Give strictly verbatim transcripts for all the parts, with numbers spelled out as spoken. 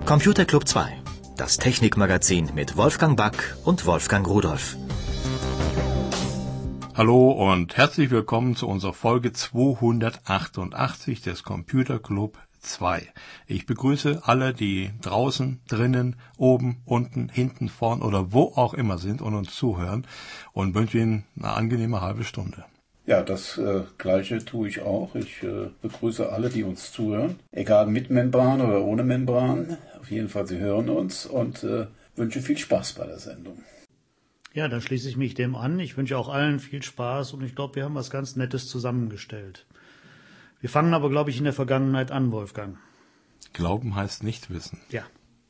Computer Club zwei, das Technikmagazin mit Wolfgang Back und Wolfgang Rudolph. Hallo und herzlich willkommen zu unserer Folge zweihundertachtundachtzig des Computer Club zwei. Ich begrüße alle, die draußen, drinnen, oben, unten, hinten, vorn oder wo auch immer sind und uns zuhören und wünsche Ihnen eine angenehme halbe Stunde. Ja, das äh, Gleiche tue ich auch. Ich äh, begrüße alle, die uns zuhören, egal mit Membran oder ohne Membran. Auf jeden Fall, Sie hören uns und äh, wünsche viel Spaß bei der Sendung. Ja, dann schließe ich mich dem an. Ich wünsche auch allen viel Spaß und ich glaube, wir haben was ganz Nettes zusammengestellt. Wir fangen aber, glaube ich, in der Vergangenheit an, Wolfgang. Glauben heißt nicht wissen. Ja.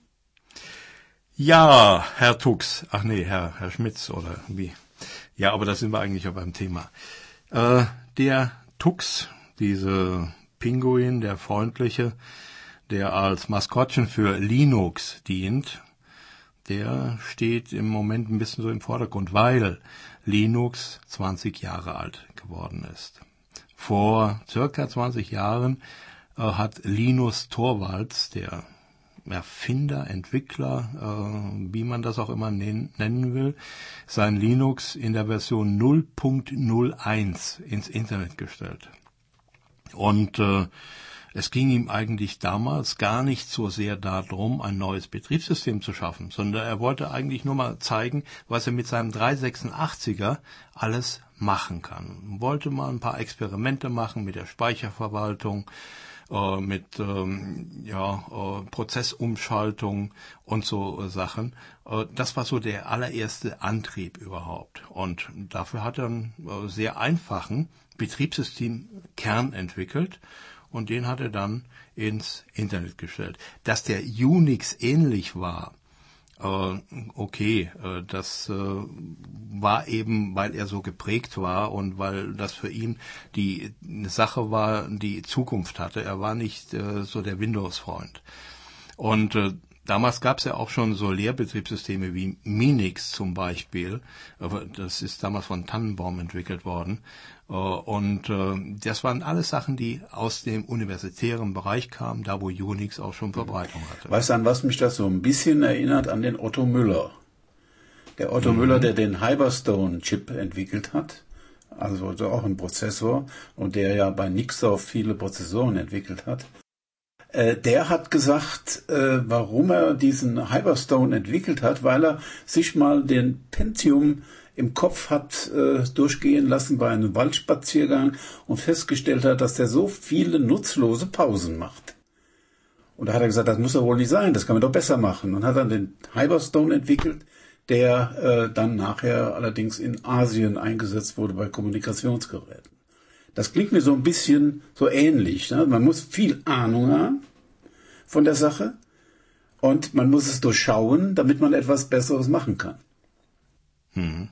Ja, Herr Tux. Ach nee, Herr, Herr Schmitz oder wie? Ja, aber da sind wir eigentlich ja beim Thema. Äh, der Tux, diese Pinguin, der freundliche, der als Maskottchen für Linux dient, der steht im Moment ein bisschen so im Vordergrund, weil Linux zwanzig Jahre alt geworden ist. Vor circa zwanzig Jahren äh, hat Linus Torvalds, der Erfinder, Entwickler, äh, wie man das auch immer nen- nennen will, sein Linux in der Version null Punkt null eins ins Internet gestellt. Und äh, es ging ihm eigentlich damals gar nicht so sehr darum, ein neues Betriebssystem zu schaffen, sondern er wollte eigentlich nur mal zeigen, was er mit seinem dreihundertsechsundachtziger alles machen kann. Er wollte mal ein paar Experimente machen mit der Speicherverwaltung, äh, mit ähm, ja, äh, Prozessumschaltung und so äh, Sachen. Äh, das war so der allererste Antrieb überhaupt. Und dafür hat er einen äh, sehr einfachen Betriebssystemkern entwickelt. Und den hat er dann ins Internet gestellt. Dass der Unix ähnlich war, äh, okay, äh, das äh, war eben, weil er so geprägt war und weil das für ihn die eine Sache war, die Zukunft hatte. Er war nicht äh, so der Windows-Freund. Und äh, damals gab es ja auch schon so Lehrbetriebssysteme wie Minix zum Beispiel. Das ist damals von Tannenbaum entwickelt worden. Und das waren alles Sachen, die aus dem universitären Bereich kamen, da wo Unix auch schon Verbreitung hatte. Weißt du, an was mich das so ein bisschen erinnert? An den Otto Müller. Der Otto mhm. Müller, der den Hyperstone-Chip entwickelt hat, also auch ein Prozessor, und der ja bei Nixdorf viele Prozessoren entwickelt hat. Der hat gesagt, warum er diesen Hyperstone entwickelt hat, weil er sich mal den Pentium im Kopf hat durchgehen lassen bei einem Waldspaziergang und festgestellt hat, dass der so viele nutzlose Pausen macht. Und da hat er gesagt, das muss doch wohl nicht sein, das kann man doch besser machen. Und hat dann den Hyperstone entwickelt, der dann nachher allerdings in Asien eingesetzt wurde bei Kommunikationsgeräten. Das klingt mir so ein bisschen so ähnlich. Ne? Man muss viel Ahnung haben von der Sache und man muss es durchschauen, damit man etwas Besseres machen kann. Hm.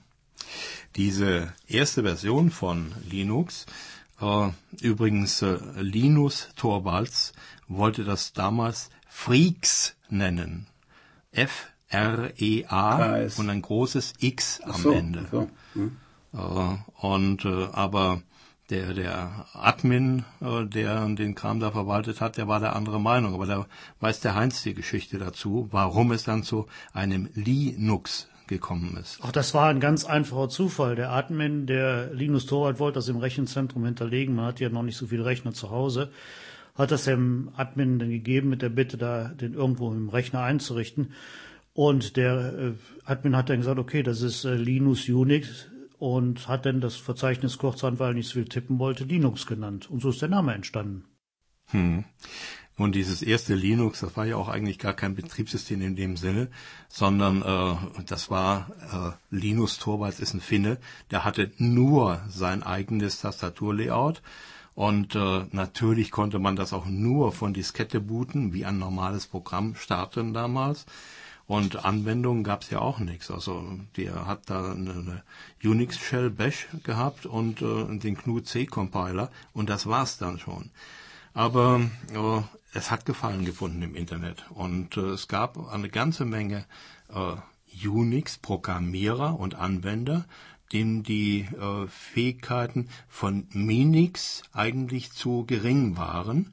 Diese erste Version von Linux, äh, übrigens äh, Linus Torvalds, wollte das damals Freaks nennen. F R E A und ein großes X am so, Ende. So. Hm. Äh, und äh, aber Der, der Admin, äh, der den Kram da verwaltet hat, der war der andere Meinung. Aber da weiß der Heinz die Geschichte dazu, warum es dann zu einem Linux gekommen ist. Ach, das war ein ganz einfacher Zufall. Der Admin, der Linus Torvald wollte das im Rechenzentrum hinterlegen. Man hat ja noch nicht so viele Rechner zu Hause. Hat das dem Admin dann gegeben mit der Bitte, da den irgendwo im Rechner einzurichten. Und der äh, Admin hat dann gesagt, okay, das ist äh, Linus Unix. Und hat dann das Verzeichnis kurzerhand, weil er nicht so viel tippen wollte, Linux genannt. Und so ist der Name entstanden. Hm. Und dieses erste Linux, das war ja auch eigentlich gar kein Betriebssystem in dem Sinne, sondern äh, das war, äh, Linus Torvalds ist ein Finne, der hatte nur sein eigenes Tastaturlayout. Und äh, natürlich konnte man das auch nur von Diskette booten, wie ein normales Programm starten damals. Und Anwendungen gab es ja auch nichts. Also der hat da eine, eine Unix-Shell Bash gehabt und äh, den G N U C-Compiler und das war's dann schon. Aber äh, es hat Gefallen gefunden im Internet und äh, es gab eine ganze Menge äh, Unix-Programmierer und Anwender, denen die äh, Fähigkeiten von Minix eigentlich zu gering waren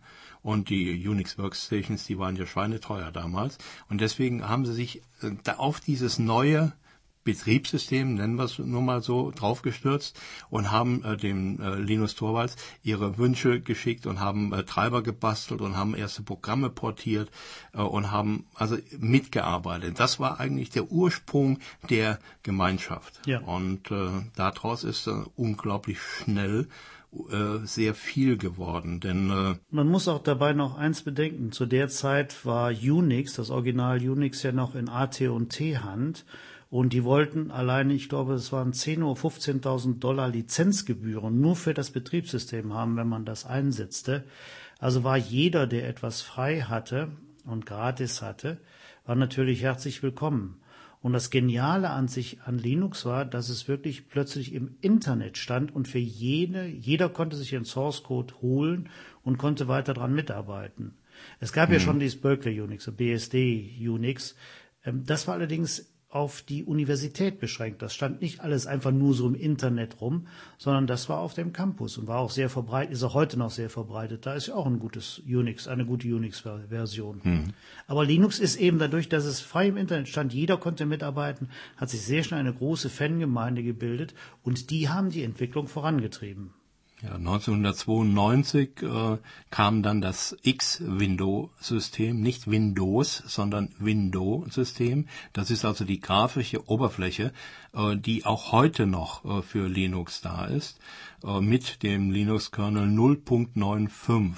Und die Unix Workstations, die waren ja schweineteuer damals. Und deswegen haben sie sich äh, da auf dieses neue Betriebssystem, nennen wir es nur mal so, draufgestürzt und haben äh, dem äh, Linus Torvalds ihre Wünsche geschickt und haben äh, Treiber gebastelt und haben erste Programme portiert äh, und haben also mitgearbeitet. Das war eigentlich der Ursprung der Gemeinschaft. Ja. Und äh, daraus ist äh, unglaublich schnell äh, sehr viel geworden, denn äh, man muss auch dabei noch eins bedenken. Zu der Zeit war Unix, das Original Unix, ja noch in A T und T Hand. Und die wollten alleine, ich glaube, es waren zehntausend oder fünfzehntausend Dollar Lizenzgebühren nur für das Betriebssystem haben, wenn man das einsetzte. Also war jeder, der etwas frei hatte und gratis hatte, war natürlich herzlich willkommen. Und das Geniale an sich an Linux war, dass es wirklich plötzlich im Internet stand und für jede, jeder konnte sich den Source Code holen und konnte weiter dran mitarbeiten. Es gab mhm. ja schon dieses Berkeley Unix, B S D Unix. Das war allerdings auf die Universität beschränkt. Das stand nicht alles einfach nur so im Internet rum, sondern das war auf dem Campus und war auch sehr verbreitet, ist auch heute noch sehr verbreitet. Da ist ja auch ein gutes Unix, eine gute Unix-Version. Hm. Aber Linux ist eben dadurch, dass es frei im Internet stand, jeder konnte mitarbeiten, hat sich sehr schnell eine große Fangemeinde gebildet und die haben die Entwicklung vorangetrieben. Ja, neunzehnhundertzweiundneunzig äh, kam dann das X-Window-System, nicht Windows, sondern Window-System. Das ist also die grafische Oberfläche, äh, die auch heute noch äh, für Linux da ist, äh, mit dem Linux-Kernel null Punkt fünfundneunzig.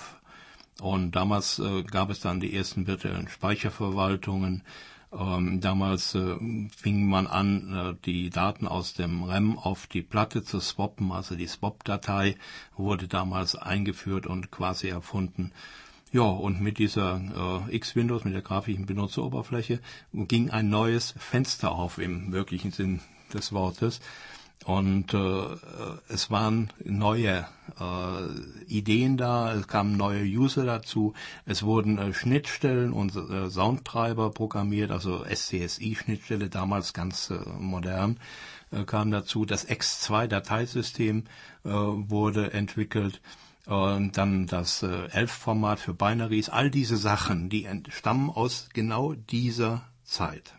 Und damals äh, gab es dann die ersten virtuellen Speicherverwaltungen. Ähm, damals äh, fing man an, äh, die Daten aus dem RAM auf die Platte zu swappen, also die Swap-Datei wurde damals eingeführt und quasi erfunden. Ja, und mit dieser äh, X-Windows, mit der grafischen Benutzeroberfläche, ging ein neues Fenster auf im wirklichen Sinn des Wortes. Und äh, es waren neue äh, Ideen da, es kamen neue User dazu, es wurden äh, Schnittstellen und äh, Soundtreiber programmiert, also S C S I-Schnittstelle, damals ganz äh, modern, äh, kam dazu. Das X zwei Dateisystem äh, wurde entwickelt, äh, dann das äh, E L F-Format für Binaries, all diese Sachen, die stammen aus genau dieser Zeit.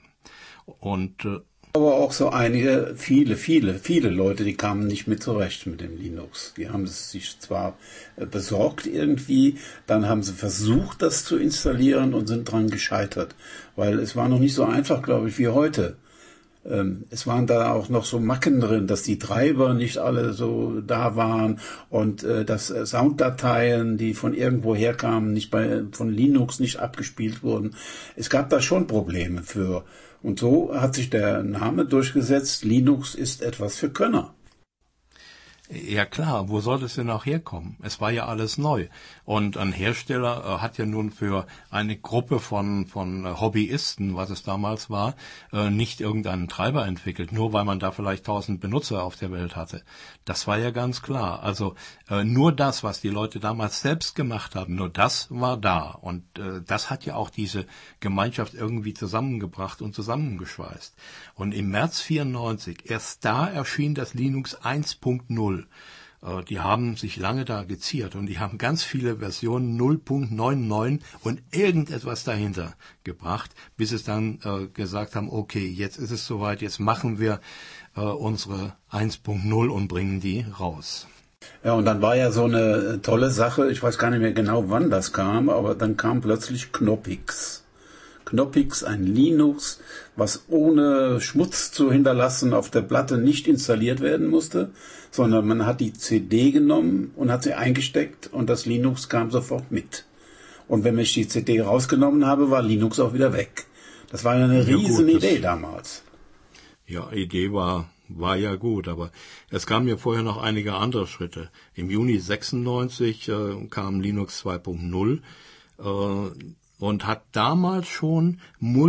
Und äh, aber auch so einige, viele, viele, viele Leute, die kamen nicht mit zurecht mit dem Linux. Die haben es sich zwar besorgt irgendwie, dann haben sie versucht, das zu installieren und sind dran gescheitert. Weil es war noch nicht so einfach, glaube ich, wie heute. Es waren da auch noch so Macken drin, dass die Treiber nicht alle so da waren und äh, dass äh, Sounddateien, die von irgendwo herkamen, nicht bei von Linux nicht abgespielt wurden. Es gab da schon Probleme für. Und so hat sich der Name durchgesetzt, Linux ist etwas für Könner. Ja klar, wo soll es denn auch herkommen? Es war ja alles neu. Und ein Hersteller äh, hat ja nun für eine Gruppe von von äh, Hobbyisten, was es damals war, äh, nicht irgendeinen Treiber entwickelt, nur weil man da vielleicht tausend Benutzer auf der Welt hatte. Das war ja ganz klar. Also äh, nur das, was die Leute damals selbst gemacht haben, nur das war da. Und äh, das hat ja auch diese Gemeinschaft irgendwie zusammengebracht und zusammengeschweißt. Und im März vierundneunzig, erst da erschien das Linux eins Punkt null. Die haben sich lange da geziert und die haben ganz viele Versionen null Punkt neunundneunzig und irgendetwas dahinter gebracht, bis es dann äh, gesagt haben, okay, jetzt ist es soweit, jetzt machen wir äh, unsere eins Punkt null und bringen die raus. Ja, und dann war ja so eine tolle Sache, ich weiß gar nicht mehr genau, wann das kam, aber dann kam plötzlich Knoppix. Knoppix, ein Linux, was ohne Schmutz zu hinterlassen auf der Platte nicht installiert werden musste, sondern man hat die C D genommen und hat sie eingesteckt und das Linux kam sofort mit. Und wenn ich die C D rausgenommen habe, war Linux auch wieder weg. Das war eine ja, riesen gut, Idee damals. Ja, Idee war war ja gut, aber es kamen ja vorher noch einige andere Schritte. Im Juni sechsundneunzig äh, kam Linux zwei Punkt null äh, und hat damals schon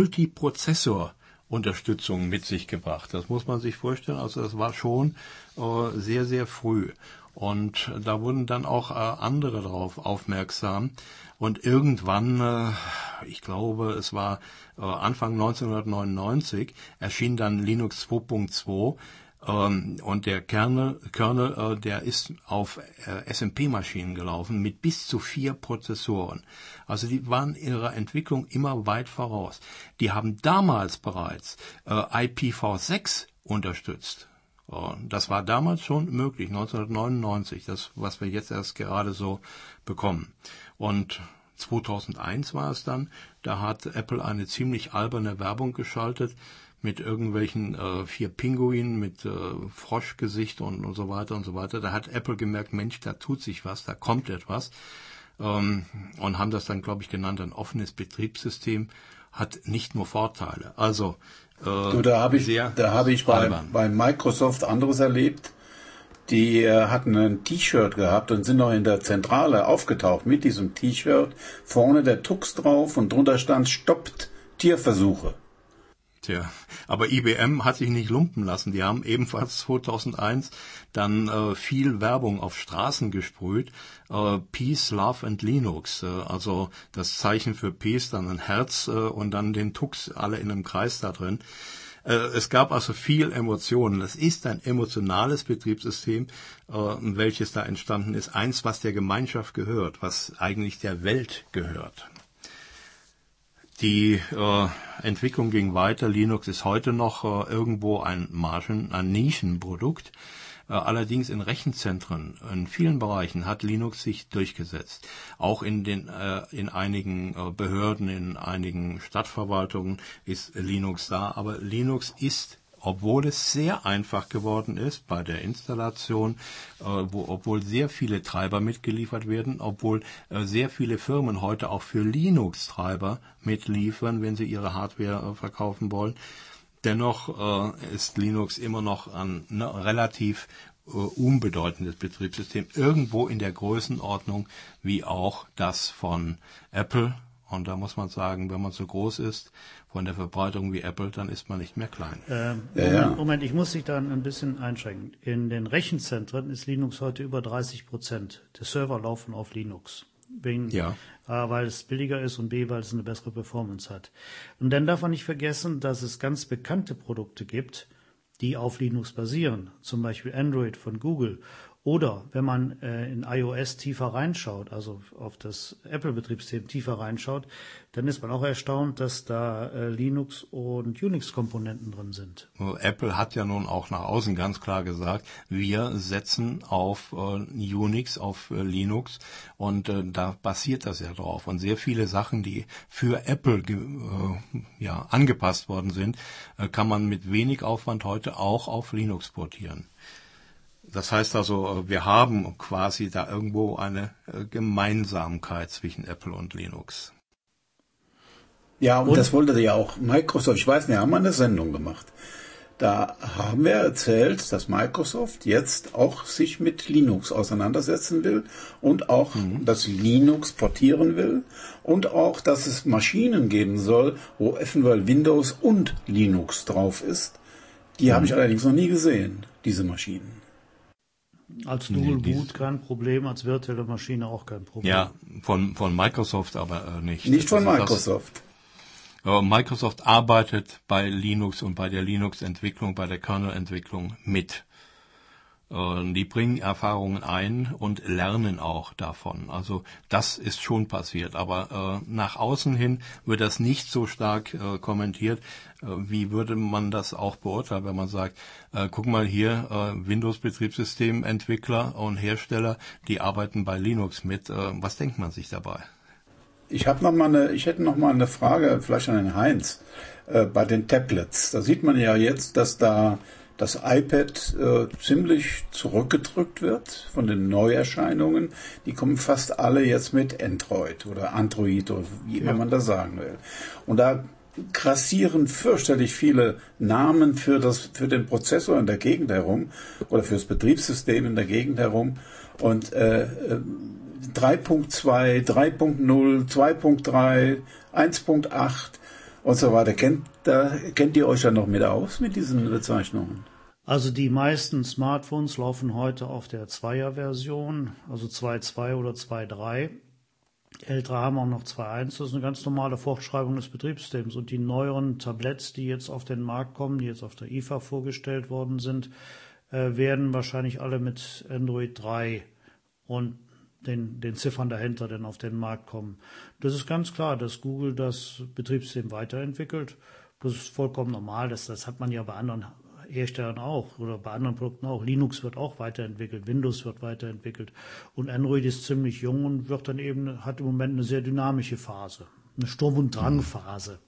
Multiprozessor-Unterstützung mit sich gebracht. Das muss man sich vorstellen. Also das war schon äh, sehr, sehr früh. Und da wurden dann auch äh, andere darauf aufmerksam. Und irgendwann, äh, ich glaube, es war äh, Anfang neunzehnhundertneunundneunzig, erschien dann Linux zwei Punkt zwei, Ähm, und der Kernel, Kernel äh, der ist auf äh, S M P-Maschinen gelaufen mit bis zu vier Prozessoren. Also die waren in ihrer Entwicklung immer weit voraus. Die haben damals bereits äh, I P v sechs unterstützt. Das war damals schon möglich, neunzehnhundertneunundneunzig, das, was wir jetzt erst gerade so bekommen. Und zweitausendeins war es dann, da hat Apple eine ziemlich alberne Werbung geschaltet mit irgendwelchen äh, vier Pinguinen mit äh, Froschgesicht und, und so weiter und so weiter. Da hat Apple gemerkt, Mensch, da tut sich was, da kommt etwas. Ähm, und haben das dann, glaube ich, genannt, ein offenes Betriebssystem hat nicht nur Vorteile. Also äh, du, da habe ich, da habe ich bei, bei Microsoft anderes erlebt. Die äh, hatten ein T-Shirt gehabt und sind noch in der Zentrale aufgetaucht mit diesem T-Shirt. Vorne der Tux drauf und drunter stand Stoppt Tierversuche. Tja, aber I B M hat sich nicht lumpen lassen. Die haben ebenfalls zweitausendeins dann äh, viel Werbung auf Straßen gesprüht. Äh, Peace, Love and Linux. Äh, also das Zeichen für Peace, dann ein Herz äh, und dann den Tux, alle in einem Kreis da drin. Äh, es gab also viel Emotionen. Es ist ein emotionales Betriebssystem, äh, welches da entstanden ist. Eins, was der Gemeinschaft gehört, was eigentlich der Welt gehört. Die äh, Entwicklung ging weiter. Linux ist heute noch äh, irgendwo ein Margen, ein Nischenprodukt. Äh, allerdings in Rechenzentren, in vielen Bereichen hat Linux sich durchgesetzt. Auch in den äh, in einigen äh, Behörden, in einigen Stadtverwaltungen ist Linux da. Aber Linux ist, obwohl es sehr einfach geworden ist bei der Installation, äh, wo, obwohl sehr viele Treiber mitgeliefert werden, obwohl äh, sehr viele Firmen heute auch für Linux-Treiber mitliefern, wenn sie ihre Hardware äh, verkaufen wollen, dennoch äh, ist Linux immer noch ein ne, relativ äh, unbedeutendes Betriebssystem, irgendwo in der Größenordnung wie auch das von Apple. Und da muss man sagen, wenn man so groß ist, von der Verbreitung wie Apple, dann ist man nicht mehr klein. Ähm, ja, Moment, ja. Moment, ich muss dich da ein bisschen einschränken. In den Rechenzentren ist Linux heute über dreißig Prozent. Die Server laufen auf Linux. Wegen, Ja. A, weil es billiger ist und B, weil es eine bessere Performance hat. Und dann darf man nicht vergessen, dass es ganz bekannte Produkte gibt, die auf Linux basieren. Zum Beispiel Android von Google. Oder wenn man äh, in iOS tiefer reinschaut, also auf das Apple-Betriebssystem tiefer reinschaut, dann ist man auch erstaunt, dass da äh, Linux- und Unix-Komponenten drin sind. Apple hat ja nun auch nach außen ganz klar gesagt, wir setzen auf äh, Unix, auf äh, Linux und äh, da basiert das ja drauf. Und sehr viele Sachen, die für Apple äh, ja, angepasst worden sind, äh, kann man mit wenig Aufwand heute auch auf Linux portieren. Das heißt also, wir haben quasi da irgendwo eine Gemeinsamkeit zwischen Apple und Linux. Ja, und, und das wollte ja auch Microsoft. Ich weiß, wir haben eine Sendung gemacht. Da haben wir erzählt, dass Microsoft jetzt auch sich mit Linux auseinandersetzen will und auch mhm. das Linux portieren will und auch, dass es Maschinen geben soll, wo eventuell Windows und Linux drauf ist. Die mhm. habe ich allerdings noch nie gesehen, diese Maschinen. Als Dual Boot kein Problem, als virtuelle Maschine auch kein Problem. Ja, von, von Microsoft aber äh, nicht. Nicht von also Microsoft. Das, äh, Microsoft arbeitet bei Linux und bei der Linux-Entwicklung, bei der Kernel-Entwicklung mit. Äh, die bringen Erfahrungen ein und lernen auch davon. Also das ist schon passiert. Aber äh, nach außen hin wird das nicht so stark äh, kommentiert. Äh, wie würde man das auch beurteilen, wenn man sagt, äh, guck mal hier, äh, Windows-Betriebssystementwickler und Hersteller, die arbeiten bei Linux mit. Äh, was denkt man sich dabei? Ich habe noch mal eine, ich hätte noch mal eine Frage, vielleicht an den Heinz, äh, bei den Tablets. Da sieht man ja jetzt, dass da das iPad äh, ziemlich zurückgedrückt wird von den Neuerscheinungen. Die kommen fast alle jetzt mit Android oder Android oder wie immer ja. man das sagen will. Und da grassieren fürchterlich viele Namen für das für den Prozessor in der Gegend herum oder für das Betriebssystem in der Gegend herum. Und äh, drei Punkt zwei, drei Punkt null, zwei Punkt drei, eins Punkt acht und so weiter. Kennt, da, kennt ihr euch ja noch mit aus mit diesen Bezeichnungen? Also die meisten Smartphones laufen heute auf der Zweier-Version, also zwei Punkt zwei oder zwei Punkt drei. Ältere haben auch noch zwei Punkt eins, das ist eine ganz normale Fortschreibung des Betriebssystems. Und die neueren Tabletts, die jetzt auf den Markt kommen, die jetzt auf der I F A vorgestellt worden sind, äh, werden wahrscheinlich alle mit Android drei und den, den Ziffern dahinter dann auf den Markt kommen. Das ist ganz klar, dass Google das Betriebssystem weiterentwickelt. Das ist vollkommen normal, das, das hat man ja bei anderen Herstellern auch oder bei anderen Produkten auch. Linux wird auch weiterentwickelt, Windows wird weiterentwickelt und Android ist ziemlich jung und wird dann eben, hat im Moment eine sehr dynamische Phase, eine Sturm- und Drangphase.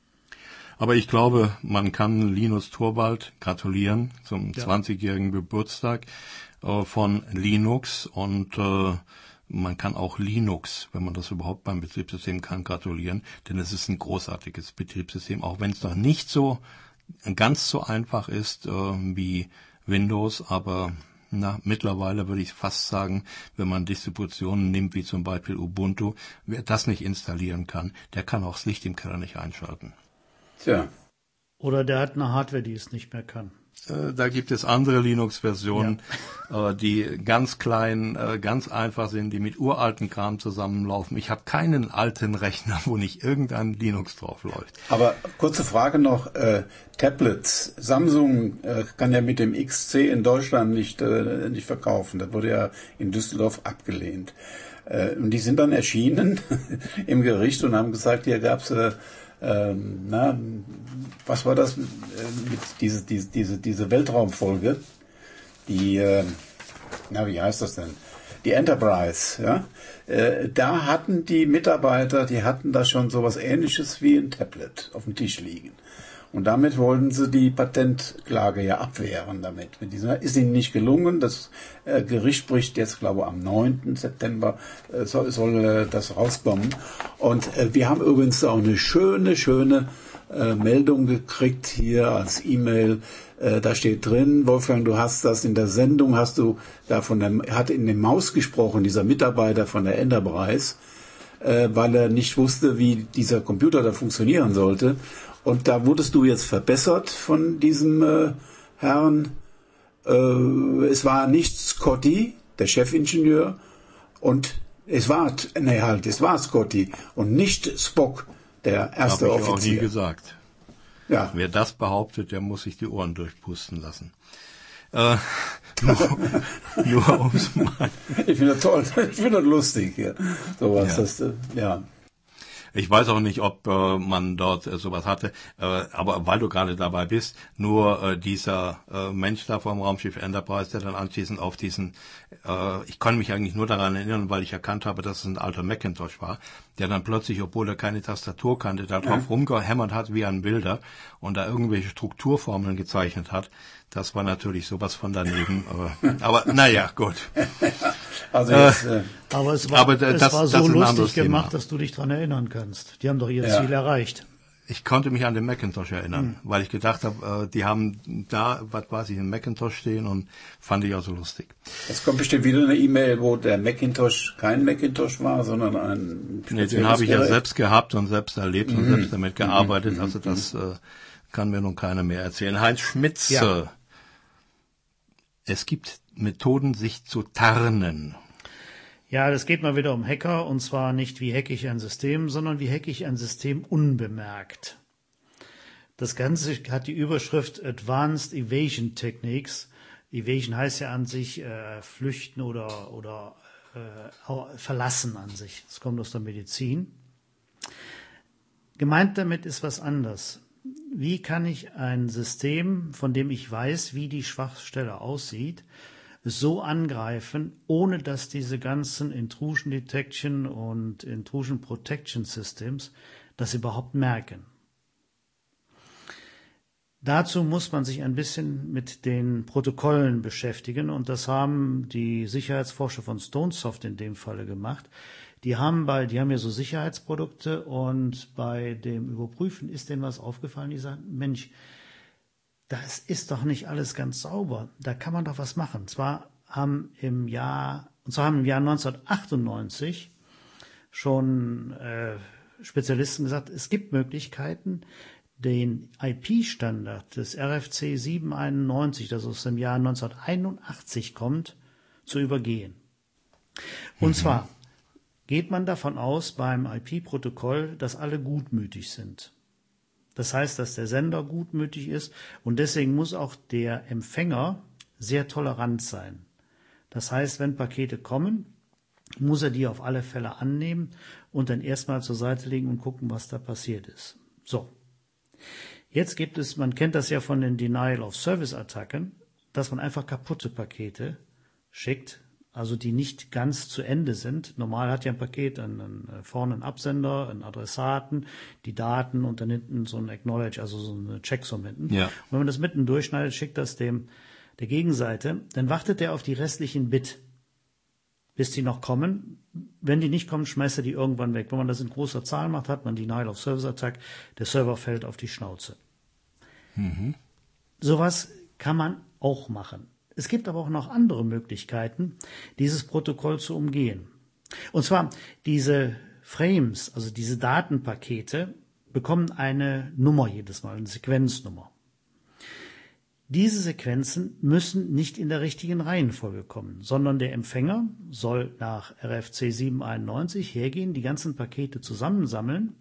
Aber ich glaube, man kann Linus Torvald gratulieren zum Ja. zwanzigjährigen Geburtstag äh, von Linux und äh, man kann auch Linux, wenn man das überhaupt beim Betriebssystem kann, gratulieren, denn es ist ein großartiges Betriebssystem, auch wenn es noch nicht so ganz so einfach ist äh, wie Windows, aber na, mittlerweile würde ich fast sagen, wenn man Distributionen nimmt, wie zum Beispiel Ubuntu, wer das nicht installieren kann, der kann auch das Licht im Keller nicht einschalten. Tja. Oder der hat eine Hardware, die es nicht mehr kann. Äh, da gibt es andere Linux-Versionen, ja. äh, die ganz klein, äh, ganz einfach sind, die mit uralten Kram zusammenlaufen. Ich habe keinen alten Rechner, wo nicht irgendein Linux drauf läuft. Aber kurze Frage noch, äh, Tablets. Samsung äh, kann ja mit dem X C in Deutschland nicht, äh, nicht verkaufen. Das wurde ja in Düsseldorf abgelehnt. Äh, und die sind dann erschienen im Gericht und haben gesagt, hier gab's äh, Ähm, na, was war das? Äh, mit diese, diese, diese, diese Weltraumfolge? Die, äh, na, wie heißt das denn? Die Enterprise, ja? Äh, da hatten die Mitarbeiter, die hatten da schon sowas Ähnliches wie ein Tablet auf dem Tisch liegen. Und damit wollten sie die Patentklage ja abwehren damit. Mit dieser ist ihnen nicht gelungen. Das äh, Gericht spricht jetzt, glaube ich, am neunten September äh, soll, soll äh, das rauskommen. Und äh, wir haben übrigens auch eine schöne, schöne äh, Meldung gekriegt hier als E-Mail. Äh, da steht drin, Wolfgang, du hast das in der Sendung, hast du da von der, hat in dem Maus gesprochen, dieser Mitarbeiter von der Enterprise, äh, weil er nicht wusste, wie dieser Computer da funktionieren sollte. Und da wurdest du jetzt verbessert von diesem äh, Herrn. Äh, es war nicht Scotty, der Chefingenieur, und es war, nee, halt, es war Scotty und nicht Spock, der erste Hab ich Offizier. auch nie gesagt. Ja. Wer das behauptet, der muss sich die Ohren durchpusten lassen. Äh, nur, nur ums mal. Ich finde das toll, ich finde das lustig hier. Sowas, Ja. das, äh, ja. Ich weiß auch nicht, ob äh, man dort äh, sowas hatte, äh, aber weil du gerade dabei bist, nur äh, dieser äh, Mensch da vom Raumschiff Enterprise, der dann anschließend auf diesen, äh, ich kann mich eigentlich nur daran erinnern, weil ich erkannt habe, dass es ein alter Macintosh war, der dann plötzlich, obwohl er keine Tastatur kannte, da drauf ja. rumgehämmert hat wie ein Bilder und da irgendwelche Strukturformeln gezeichnet hat. Das war natürlich sowas von daneben. Aber, aber naja, gut. Also jetzt, äh, aber es war, aber das, es war so das lustig gemacht, Thema. dass du dich dran erinnern kannst. Die haben doch ihr Ja. Ziel erreicht. Ich konnte mich an den Macintosh erinnern, hm. weil ich gedacht habe, die haben da, was weiß ich, einen Macintosh stehen und fand ich auch so lustig. es kommt bestimmt wieder eine E-Mail, wo der Macintosh kein Macintosh war, sondern ein Nee, den habe ich ja selbst gehabt und selbst erlebt und Mhm. selbst damit gearbeitet. Mhm. Also das äh, kann mir nun keiner mehr erzählen. Heinz Schmitz, Ja. es gibt Methoden, sich zu tarnen. Ja, das geht mal wieder um Hacker, und zwar nicht wie hacke ich ein System, sondern wie hacke ich ein System unbemerkt. Das Ganze hat die Überschrift Advanced Evasion Techniques. Evasion heißt ja an sich äh, flüchten oder, oder äh, verlassen an sich. Das kommt aus der Medizin. Gemeint damit ist was anderes. Wie kann ich ein System, von dem ich weiß, wie die Schwachstelle aussieht, so angreifen, ohne dass diese ganzen Intrusion Detection und Intrusion Protection Systems das überhaupt merken? Dazu muss man sich ein bisschen mit den Protokollen beschäftigen, und das haben die Sicherheitsforscher von Stonesoft in dem Falle gemacht. Die haben bei, die haben ja so Sicherheitsprodukte, und bei dem Überprüfen ist denen was aufgefallen. Die sagen, Mensch, das ist doch nicht alles ganz sauber. Da kann man doch was machen. Zwar haben im Jahr, und zwar haben im Jahr neunzehnhundertachtundneunzig schon äh, Spezialisten gesagt, es gibt Möglichkeiten, den I P-Standard des R F C siebenhunderteinundneunzig, das aus dem Jahr neunzehnhunderteinundachtzig kommt, zu übergehen. Und mhm. zwar geht man davon aus beim I P-Protokoll, dass alle gutmütig sind. Das heißt, dass der Sender gutmütig ist und deswegen muss auch der Empfänger sehr tolerant sein. Das heißt, wenn Pakete kommen, muss er die auf alle Fälle annehmen und dann erstmal zur Seite legen und gucken, was da passiert ist. So. Jetzt gibt es, man kennt das ja von den Denial-of-Service-Attacken, dass man einfach kaputte Pakete schickt, also die nicht ganz zu Ende sind. Normal hat ja ein Paket einen, einen, vorne einen Absender, einen Adressaten, die Daten und dann hinten so ein Acknowledge, also so eine Checksum hinten. Ja. Und wenn man das mitten durchschneidet, schickt das dem der Gegenseite, dann wartet er auf die restlichen Bit, bis die noch kommen. Wenn die nicht kommen, schmeißt er die irgendwann weg. Wenn man das in großer Zahl macht, hat man Denial-of-Service-Attack, der Server fällt auf die Schnauze. Mhm. Sowas kann man auch machen. Es gibt aber auch noch andere Möglichkeiten, dieses Protokoll zu umgehen. Und zwar diese Frames, also diese Datenpakete, bekommen eine Nummer jedes Mal, eine Sequenznummer. Diese Sequenzen müssen nicht in der richtigen Reihenfolge kommen, sondern der Empfänger soll nach R F C sieben einundneunzig hergehen, die ganzen Pakete zusammensammeln,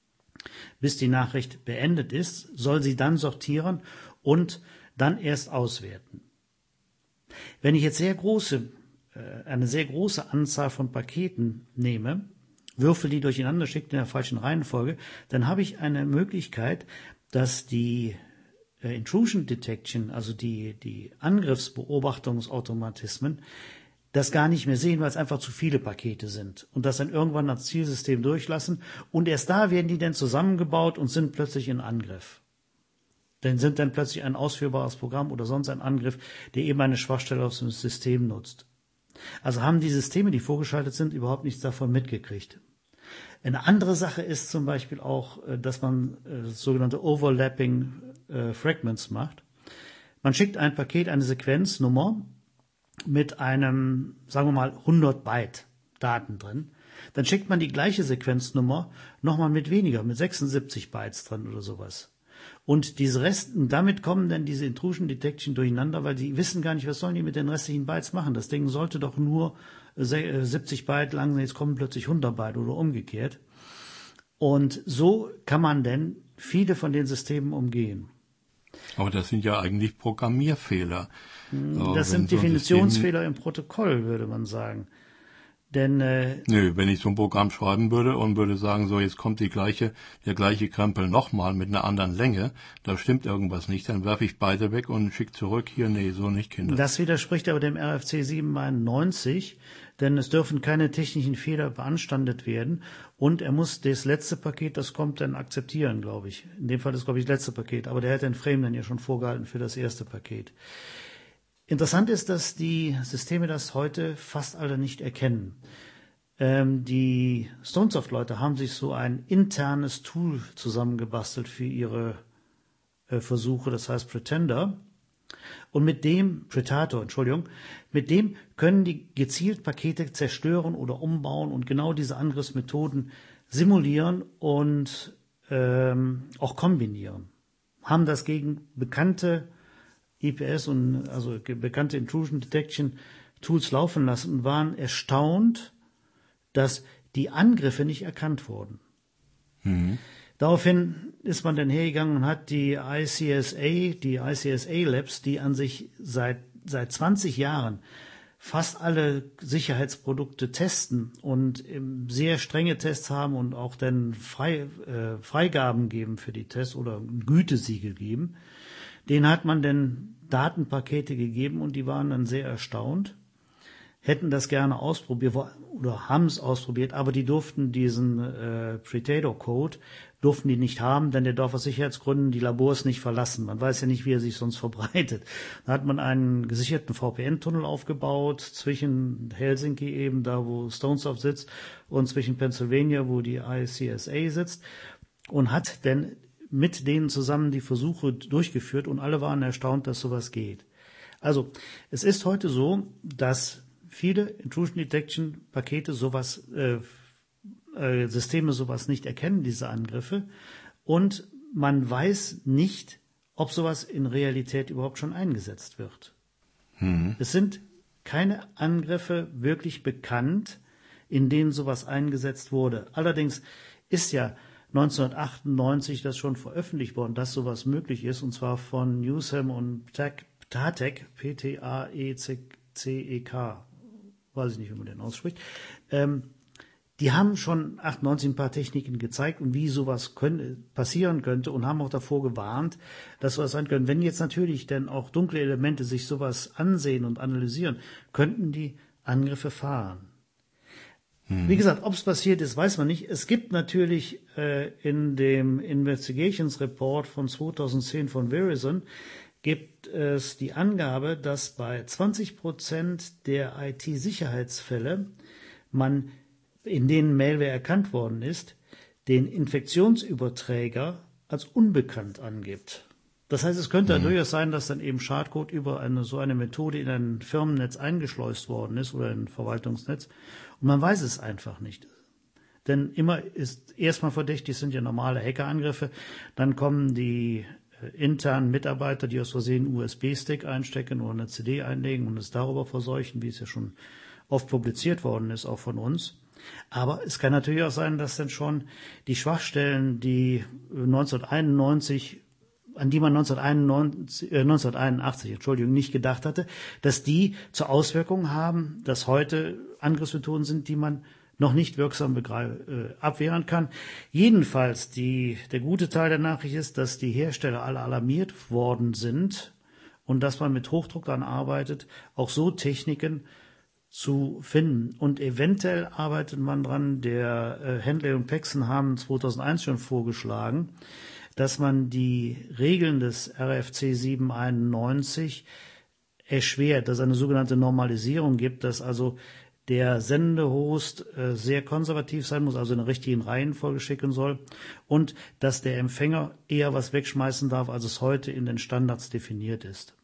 bis die Nachricht beendet ist, soll sie dann sortieren und dann erst auswerten. Wenn ich jetzt sehr große, äh, eine sehr große Anzahl von Paketen nehme, würfel die durcheinander, schicke in der falschen Reihenfolge, dann habe ich eine Möglichkeit, dass die äh, Intrusion Detection, also die, die Angriffsbeobachtungsautomatismen, das gar nicht mehr sehen, weil es einfach zu viele Pakete sind und das dann irgendwann das Zielsystem durchlassen und erst da werden die dann zusammengebaut und sind plötzlich in Angriff. Dann sind dann plötzlich ein ausführbares Programm oder sonst ein Angriff, der eben eine Schwachstelle aus dem System nutzt. Also haben die Systeme, die vorgeschaltet sind, überhaupt nichts davon mitgekriegt. Eine andere Sache ist zum Beispiel auch, dass man äh, sogenannte Overlapping äh, Fragments macht. Man schickt ein Paket, eine Sequenznummer mit einem, sagen wir mal, hundert Byte Daten drin. Dann schickt man die gleiche Sequenznummer nochmal mit weniger, mit sechsundsiebzig Bytes drin oder sowas. Und diese Resten, damit kommen dann diese Intrusion Detection durcheinander, weil die wissen gar nicht, was sollen die mit den restlichen Bytes machen. Das Ding sollte doch nur siebzig Byte lang sein, jetzt kommen plötzlich hundert Byte oder umgekehrt. Und so kann man denn viele von den Systemen umgehen. Aber das sind ja eigentlich Programmierfehler. Das sind so Definitionsfehler System... im Protokoll, würde man sagen. Denn, äh, Nö, wenn ich so ein Programm schreiben würde und würde sagen, so jetzt kommt die gleiche, der gleiche Krempel nochmal mit einer anderen Länge, da stimmt irgendwas nicht, dann werfe ich beide weg und schicke zurück, hier, nee, so nicht, Kinder. Das widerspricht aber dem R F C sieben einundneunzig, denn es dürfen keine technischen Fehler beanstandet werden und er muss das letzte Paket, das kommt, dann akzeptieren, glaube ich. In dem Fall ist, glaube ich, das letzte Paket, aber der hat den Frame dann ja schon vorgehalten für das erste Paket. Interessant ist, dass die Systeme das heute fast alle nicht erkennen. Ähm, die Stonesoft-Leute haben sich so ein internes Tool zusammengebastelt für ihre äh, Versuche, das heißt Pretender. Und mit dem, Predator, Entschuldigung, mit dem können die gezielt Pakete zerstören oder umbauen und genau diese Angriffsmethoden simulieren und ähm, auch kombinieren. Haben das gegen bekannte I P S und also bekannte Intrusion Detection Tools laufen lassen und waren erstaunt, dass die Angriffe nicht erkannt wurden. Mhm. Daraufhin ist man dann hergegangen und hat die I C S A, die I C S A Labs, die an sich seit seit zwanzig Jahren fast alle Sicherheitsprodukte testen und sehr strenge Tests haben und auch dann Frei, äh, Freigaben geben für die Tests oder Gütesiegel geben. Den hat man dann Datenpakete gegeben und die waren dann sehr erstaunt, hätten das gerne ausprobiert oder haben es ausprobiert, aber die durften diesen äh, Predator-Code, durften die nicht haben, denn der darf aus Sicherheitsgründen die Labors nicht verlassen. Man weiß ja nicht, wie er sich sonst verbreitet. Da hat man einen gesicherten V P N-Tunnel aufgebaut zwischen Helsinki eben, da wo Stonesoft sitzt, und zwischen Pennsylvania, wo die I C S A sitzt, und hat dann mit denen zusammen die Versuche durchgeführt und alle waren erstaunt, dass sowas geht. Also, es ist heute so, dass viele Intrusion Detection Pakete sowas, äh, äh, Systeme sowas nicht erkennen, diese Angriffe, und man weiß nicht, ob sowas in Realität überhaupt schon eingesetzt wird. Mhm. Es sind keine Angriffe wirklich bekannt in denen sowas eingesetzt wurde. Allerdings ist ja neunzehnhundertachtundneunzig das schon veröffentlicht worden, dass sowas möglich ist, und zwar von Newsham und Ptatek, P T A E C E K, weiß ich nicht, wie man den ausspricht. Ähm, die haben schon achtundneunzig ein paar Techniken gezeigt und wie sowas können, passieren könnte und haben auch davor gewarnt, dass sowas sein könnte. Wenn jetzt natürlich dann auch dunkle Elemente sich sowas ansehen und analysieren, könnten die Angriffe fahren. Hm. Wie gesagt, ob es passiert ist, weiß man nicht. Es gibt natürlich äh, in dem Investigations Report von zweitausendzehn von Verizon gibt es die Angabe, dass bei zwanzig Prozent der I T-Sicherheitsfälle man, in denen Malware erkannt worden ist, den Infektionsüberträger als unbekannt angibt. Das heißt, es könnte mhm. durchaus sein, dass dann eben Schadcode über eine, so eine Methode in ein Firmennetz eingeschleust worden ist oder in ein Verwaltungsnetz und man weiß es einfach nicht. Denn immer ist erstmal verdächtig, sind ja normale Hackerangriffe, dann kommen die äh, internen Mitarbeiter, die aus Versehen einen U S B-Stick einstecken oder eine C D einlegen und es darüber verseuchen, wie es ja schon oft publiziert worden ist, auch von uns. Aber es kann natürlich auch sein, dass dann schon die Schwachstellen, die neunzehnhunderteinundneunzig, an die man neunzehnhunderteinundneunzig, äh, neunzehnhunderteinundachtzig, Entschuldigung, nicht gedacht hatte, dass die zur Auswirkung haben, dass heute Angriffsmethoden sind, die man noch nicht wirksam begreif, äh, abwehren kann. Jedenfalls, die, der gute Teil der Nachricht ist, dass die Hersteller alle alarmiert worden sind und dass man mit Hochdruck daran arbeitet, auch so Techniken zu finden. Und eventuell arbeitet man dran, der äh, Handley und Paxson haben zweitausendeins schon vorgeschlagen, dass man die Regeln des R F C siebenhunderteinundneunzig erschwert, dass es eine sogenannte Normalisierung gibt, dass also der Sendehost äh, sehr konservativ sein muss, also in der richtigen Reihenfolge schicken soll und dass der Empfänger eher was wegschmeißen darf, als es heute in den Standards definiert ist.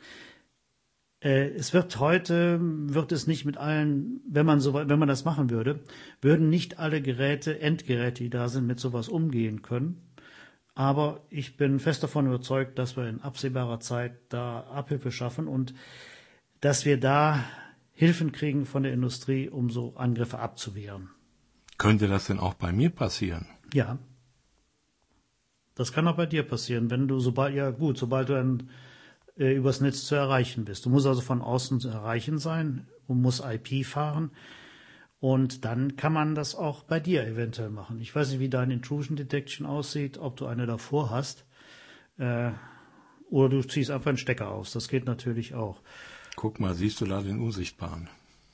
Es wird heute, wird es nicht mit allen, wenn man so, wenn man das machen würde, würden nicht alle Geräte, Endgeräte, die da sind, mit sowas umgehen können. Aber ich bin fest davon überzeugt, dass wir in absehbarer Zeit da Abhilfe schaffen und dass wir da Hilfen kriegen von der Industrie, um so Angriffe abzuwehren. Könnte das denn auch bei mir passieren? Ja. Das kann auch bei dir passieren, wenn du, sobald, ja gut, sobald du ein übers Netz zu erreichen bist. Du musst also von außen zu erreichen sein und musst I P fahren und dann kann man das auch bei dir eventuell machen. Ich weiß nicht, wie deine Intrusion Detection aussieht, ob du eine davor hast äh, oder du ziehst einfach einen Stecker aus. Das geht natürlich auch. Guck mal, siehst du da den Unsichtbaren?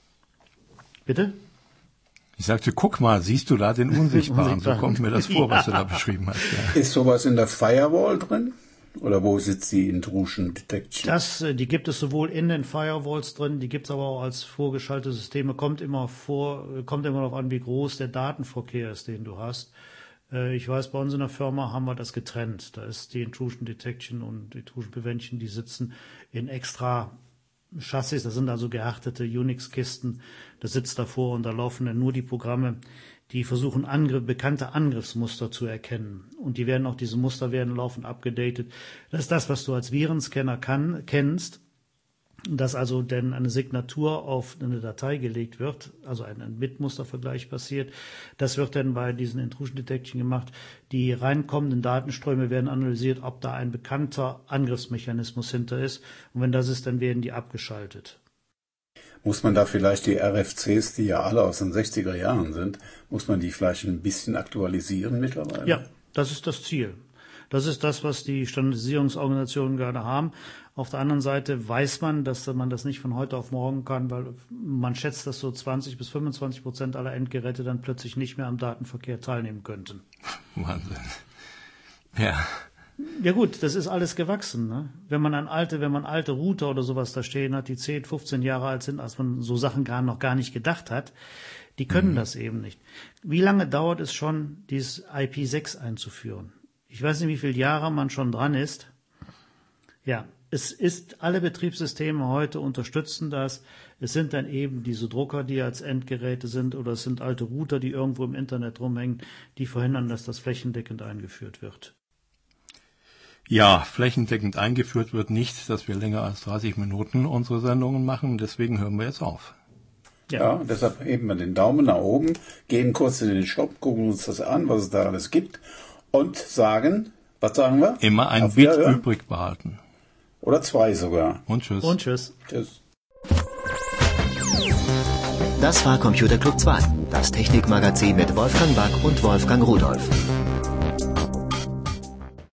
Bitte? Ich sagte, guck mal, siehst du da den Unsichtbaren? So kommt mir das vor, ja. Was du da beschrieben hast. Ja. Ist sowas in der Firewall drin? Oder wo sitzt die Intrusion Detection? Das, die gibt es sowohl in den Firewalls drin, die gibt es aber auch als vorgeschaltete Systeme. Kommt immer vor, kommt immer darauf an, wie groß der Datenverkehr ist, den du hast. Ich weiß, bei uns in der Firma haben wir das getrennt. Da ist die Intrusion Detection und die Intrusion Prevention, die sitzen in extra Chassis. Das sind also gehärtete Unix-Kisten. Das sitzt davor und da laufen dann nur die Programme, die versuchen, Angriff, bekannte Angriffsmuster zu erkennen. Und die werden auch, diese Muster werden laufend abgedatet. Das ist das, was du als Virenscanner kann, kennst, dass also denn eine Signatur auf eine Datei gelegt wird, also ein, ein Bitmustervergleich passiert. Das wird dann bei diesen Intrusion Detection gemacht. Die reinkommenden Datenströme werden analysiert, ob da ein bekannter Angriffsmechanismus hinter ist. Und wenn das ist, dann werden die abgeschaltet. Muss man da vielleicht die R F Cs, die ja alle aus den sechziger Jahren sind, muss man die vielleicht ein bisschen aktualisieren mittlerweile? Ja, das ist das Ziel. Das ist das, was die Standardisierungsorganisationen gerade haben. Auf der anderen Seite weiß man, dass man das nicht von heute auf morgen kann, weil man schätzt, dass so zwanzig bis fünfundzwanzig Prozent aller Endgeräte dann plötzlich nicht mehr am Datenverkehr teilnehmen könnten. Wahnsinn. Ja. Ja gut, das ist alles gewachsen. Ne? Wenn man an alte, wenn man alte Router oder sowas da stehen hat, die zehn, fünfzehn Jahre alt sind, als man so Sachen gar noch gar nicht gedacht hat, die können mhm. das eben nicht. Wie lange dauert es schon, dieses I P sechs einzuführen? Ich weiß nicht, wie viele Jahre man schon dran ist. Ja, es ist, alle Betriebssysteme heute unterstützen das. Es sind dann eben diese Drucker, die als Endgeräte sind, oder es sind alte Router, die irgendwo im Internet rumhängen, die verhindern, dass das flächendeckend eingeführt wird. Ja, flächendeckend eingeführt wird nicht, dass wir länger als dreißig Minuten unsere Sendungen machen. Deswegen hören wir jetzt auf. Ja. Ja, deshalb heben wir den Daumen nach oben, gehen kurz in den Shop, gucken uns das an, was es da alles gibt und sagen, was sagen wir? Immer ein Auf Bit Wiederhören. übrig behalten. Oder zwei sogar. Und tschüss. Und tschüss. Tschüss. Das war Computer Club zwei, das Technikmagazin mit Wolfgang Back und Wolfgang Rudolph.